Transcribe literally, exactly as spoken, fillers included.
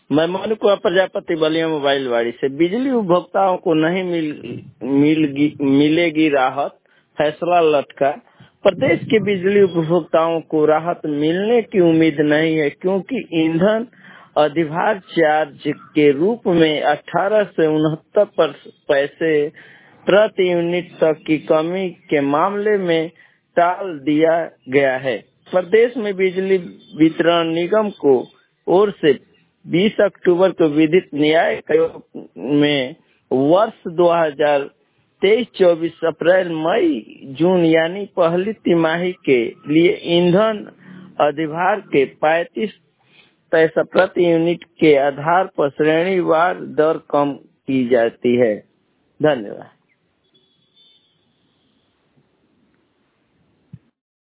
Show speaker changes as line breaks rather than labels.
मैं मनुकुआ प्रजापति बलिया मोबाइल वाड़ी से। बिजली उपभोक्ताओं को नहीं मिल मिलगी मिलेगी राहत, फैसला लटका। प्रदेश के बिजली उपभोक्ताओं को राहत मिलने की उम्मीद नहीं है, क्योंकि ईंधन अधिभार चार्ज के रूप में अठारह से उनहत्तर पैसे प्रति यूनिट तक की कमी के मामले में टाल दिया गया है। प्रदेश में बिजली वितरण निगम को ओर से बीस अक्टूबर को विधित न्याय आयोग में वर्ष दो हज़ार तेईस चौबीस अप्रैल मई जून यानी पहली तिमाही के लिए ईंधन अधिभार के पैंतीस पैसा प्रति यूनिट के आधार पर श्रेणीवार दर कम की जाती है। धन्यवाद।